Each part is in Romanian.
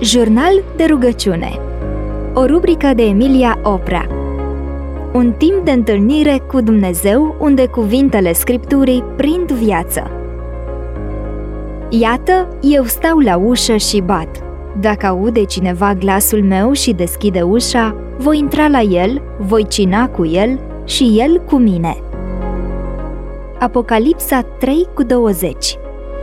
Jurnal de rugăciune. O rubrică de Emilia Oprea. Un timp de întâlnire cu Dumnezeu unde cuvintele Scripturii prind viață. Iată, eu stau la ușă și bat. Dacă aude cineva glasul meu și deschide ușa, voi intra la el, voi cina cu el și el cu mine. Apocalipsa 3:20.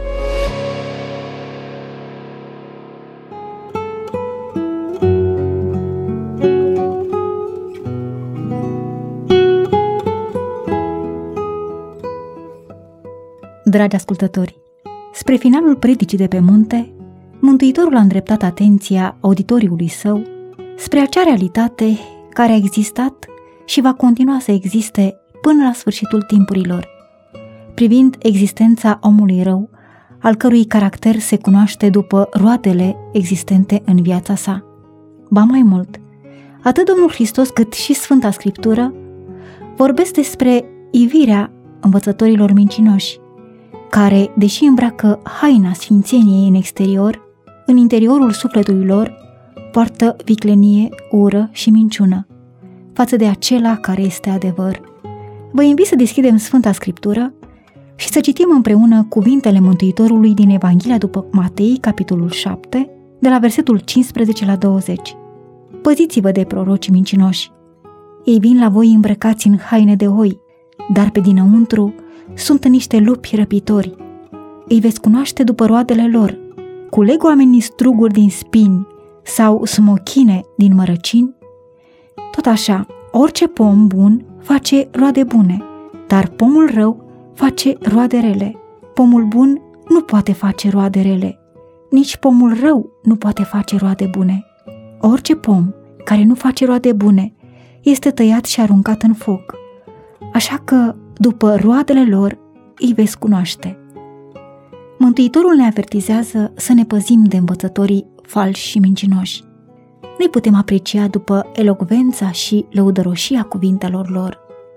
Dragi ascultători, spre finalul predicii de pe munte, Mântuitorul a îndreptat atenția auditoriului său spre acea realitate care a existat și va continua să existe până la sfârșitul timpurilor, privind existența omului rău, al cărui caracter se cunoaște după roadele existente în viața sa. Ba mai mult, atât Domnul Hristos cât și Sfânta Scriptură vorbesc despre ivirea învățătorilor mincinoși, care, deși îmbracă haina sfințeniei în exterior, în interiorul sufletului lor poartă viclenie, ură și minciună față de acela care este adevăr. Vă invit să deschidem Sfânta Scriptură și să citim împreună cuvintele Mântuitorului din Evanghelia după Matei, capitolul 7, de la versetul 15 la 20. Păziți-vă de prorocii mincinoși. Ei vin la voi îmbrăcați în haine de oi, dar pe dinăuntru sunt niște lupi răpitori. Îi veți cunoaște după roadele lor. Culeg oamenii struguri din spini sau smochine din mărăcini? Tot așa, orice pom bun face roade bune, dar pomul rău face roade rele. Pomul bun nu poate face roade rele, nici pomul rău nu poate face roade bune. Orice pom care nu face roade bune este tăiat și aruncat în foc. Așa că, după roadele lor, îi veți cunoaște. Mântuitorul ne avertizează să ne păzim de învățătorii falși și mincinoși. Noi putem aprecia după elocvența și lăudăroșia cuvintelor lor.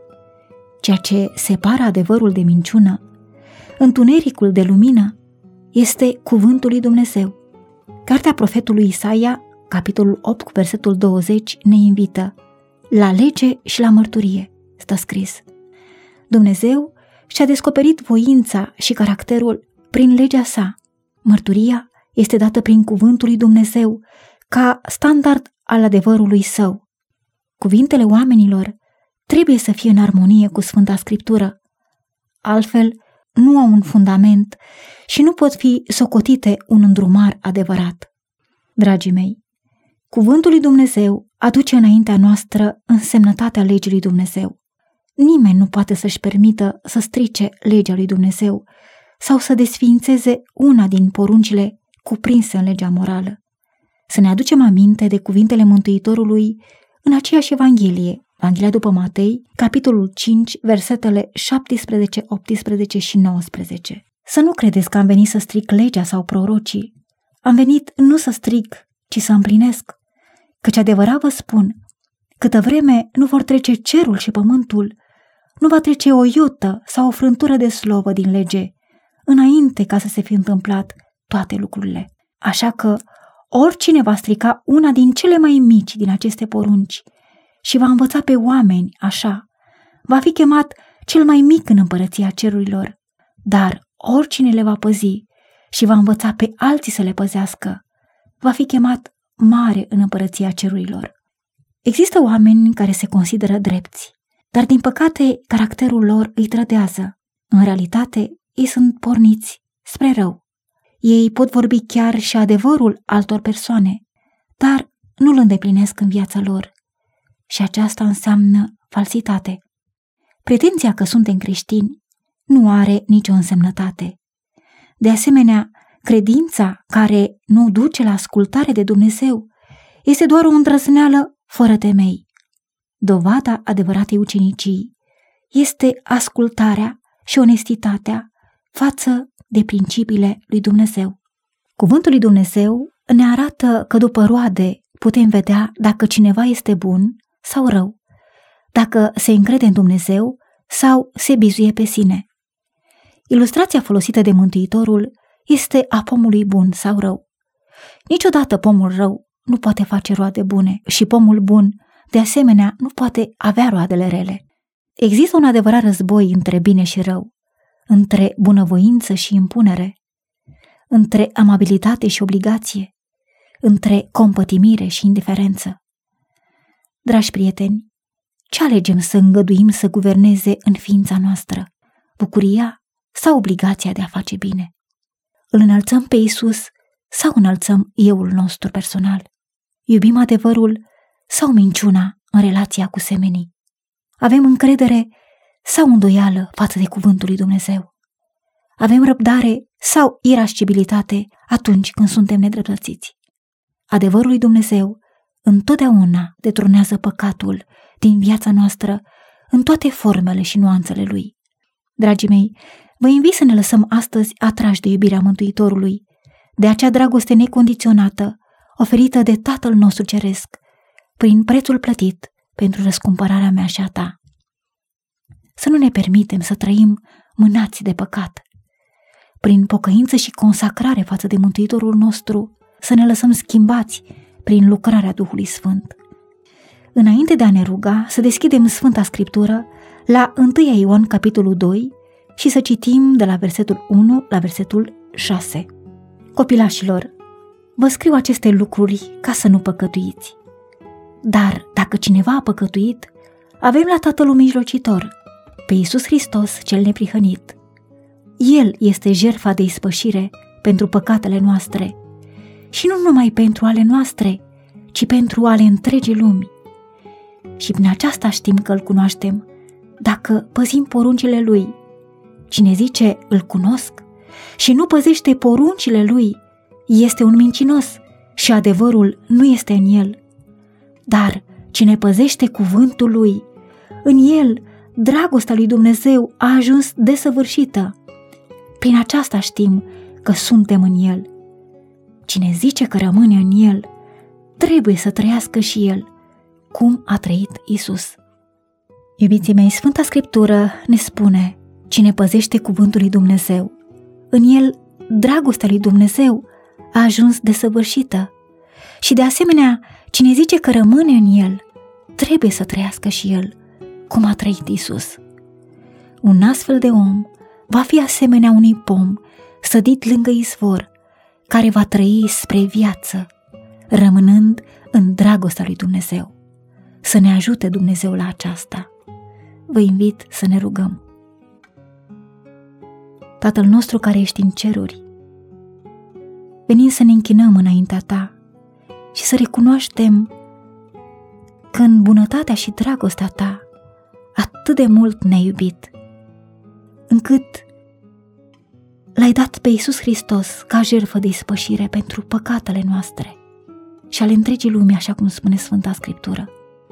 Ceea ce separă adevărul de minciună, întunericul de lumină, este cuvântul lui Dumnezeu. Cartea profetului Isaia, capitolul 8, cu versetul 20, ne invită: la lege și la mărturie, stă scris. Dumnezeu și-a descoperit voința și caracterul prin legea sa. Mărturia este dată prin cuvântul lui Dumnezeu ca standard al adevărului său. Cuvintele oamenilor trebuie să fie în armonie cu Sfânta Scriptură, altfel nu au un fundament și nu pot fi socotite un îndrumar adevărat. Dragii mei, cuvântul lui Dumnezeu aduce înaintea noastră însemnătatea legii lui Dumnezeu. Nimeni nu poate să-și permită să strice legea lui Dumnezeu sau să desființeze una din poruncile cuprinse în legea morală. Să ne aducem aminte de cuvintele Mântuitorului în aceeași Evanghelie, Evanghelia după Matei, capitolul 5, versetele 17, 18 și 19. Să nu credeți că am venit să stric legea sau prorocii. Am venit nu să stric, ci să împlinesc. Căci adevărat vă spun, câtă vreme nu vor trece cerul și pământul, nu va trece o iotă sau o frântură de slovă din lege, înainte ca să se fi întâmplat toate lucrurile. Așa că oricine va strica una din cele mai mici din aceste porunci și va învăța pe oameni așa, va fi chemat cel mai mic în împărăția cerurilor. Dar oricine le va păzi și va învăța pe alții să le păzească, va fi chemat mare în împărăția cerurilor. Există oameni care se consideră drepți, dar din păcate caracterul lor îi trădează. În realitate, ei sunt porniți spre rău. Ei pot vorbi chiar și adevărul altor persoane, dar nu-l îndeplinesc în viața lor. Și aceasta înseamnă falsitate. Pretenția că suntem creștini nu are nicio însemnătate. De asemenea, credința care nu duce la ascultare de Dumnezeu este doar o îndrăzneală fără temei. Dovada adevăratei ucenicii este ascultarea și onestitatea față de principiile lui Dumnezeu. Cuvântul lui Dumnezeu ne arată că după roade putem vedea dacă cineva este bun sau rău, dacă se încrede în Dumnezeu sau se bizuie pe sine. Ilustrația folosită de Mântuitorul este a pomului bun sau rău. Niciodată pomul rău nu poate face roade bune și pomul bun, de asemenea, nu poate avea roadele rele. Există un adevărat război între bine și rău, între bunăvoință și impunere, între amabilitate și obligație, între compătimire și indiferență. Dragi prieteni, ce alegem să îngăduim să guverneze în ființa noastră? Bucuria sau obligația de a face bine? Îl înălțăm pe Iisus sau înălțăm euul nostru personal? Iubim adevărul sau minciuna în relația cu semenii? Avem încredere sau îndoială față de cuvântul lui Dumnezeu? Avem răbdare sau irascibilitate atunci când suntem nedreptățiți? Adevărul lui Dumnezeu întotdeauna detrunează păcatul din viața noastră în toate formele și nuanțele lui. Dragii mei, vă invit să ne lăsăm astăzi atrași de iubirea Mântuitorului, de acea dragoste necondiționată oferită de Tatăl nostru Ceresc, prin prețul plătit pentru răscumpărarea mea și a ta. Să nu ne permitem să trăim mânați de păcat. Prin pocăință și consacrare față de Mântuitorul nostru, să ne lăsăm schimbați prin lucrarea Duhului Sfânt. Înainte de a ne ruga, să deschidem Sfânta Scriptură la 1 Ioan, capitolul 2, și să citim de la versetul 1 la versetul 6. Copilașilor, vă scriu aceste lucruri ca să nu păcătuiți. Dar dacă cineva a păcătuit, avem la Tatăl un mijlocitor, pe Iisus Hristos cel neprihănit. El este jertfa de ispășire pentru păcatele noastre și nu numai pentru ale noastre, ci pentru ale întregii lumi. Și prin aceasta știm că îl cunoaștem, dacă păzim poruncile lui. Cine zice îl cunosc și nu păzește poruncile lui, este un mincinos și adevărul nu este în el. Dar cine păzește cuvântul lui, în el dragostea lui Dumnezeu a ajuns desăvârșită. Prin aceasta știm că suntem în el. Cine zice că rămâne în el, trebuie să trăiască și el, cum a trăit Iisus. Iubiții mei, Sfânta Scriptură ne spune: cine păzește cuvântul lui Dumnezeu, în el dragostea lui Dumnezeu a ajuns desăvârșită. Și de asemenea, cine zice că rămâne în el, trebuie să trăiască și el, cum a trăit Iisus. Un astfel de om va fi asemenea unui pom sădit lângă izvor, care va trăi spre viață, rămânând în dragostea lui Dumnezeu. Să ne ajute Dumnezeu la aceasta. Vă invit să ne rugăm. Tatăl nostru care ești în ceruri, venim să ne închinăm înaintea ta și să recunoaștem că în bunătatea și dragostea ta atât de mult ne-ai iubit, încât l-ai dat pe Iisus Hristos ca jertfă de ispășire pentru păcatele noastre și ale întregii lumi, așa cum spune Sfânta Scriptură.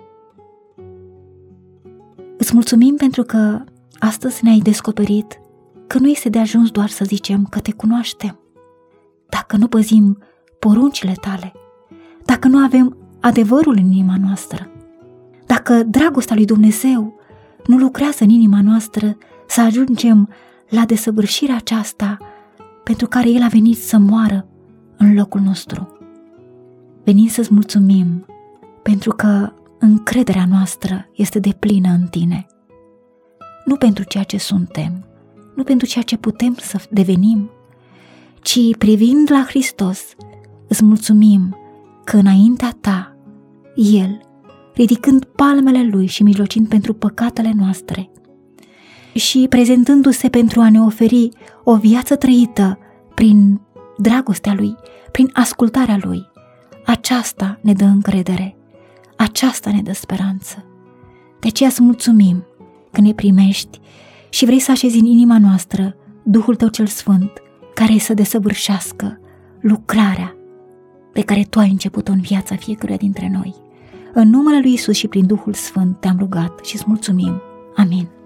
Îți mulțumim pentru că astăzi ne-ai descoperit că nu este de ajuns doar să zicem că te cunoaștem. Dacă nu păzim poruncile tale, dacă nu avem adevărul în inima noastră, dacă dragostea lui Dumnezeu nu lucrează în inima noastră să ajungem la desăvârșirea aceasta pentru care El a venit să moară în locul nostru. Venim să-ți mulțumim pentru că încrederea noastră este deplină în tine, nu pentru ceea ce suntem, nu pentru ceea ce putem să devenim, ci privind la Hristos, îți mulțumim că înaintea ta, El, ridicând palmele Lui și mijlocind pentru păcatele noastre și prezentându-se pentru a ne oferi o viață trăită prin dragostea Lui, prin ascultarea Lui, aceasta ne dă încredere, aceasta ne dă speranță. De aceea îți mulțumim că ne primești și vrei să așezi în inima noastră Duhul Tău cel Sfânt, care să desăvârșească lucrarea pe care Tu ai început-o în viața fiecăruia dintre noi. În numele Lui Iisus și prin Duhul Sfânt te-am rugat și îți mulțumim. Amin.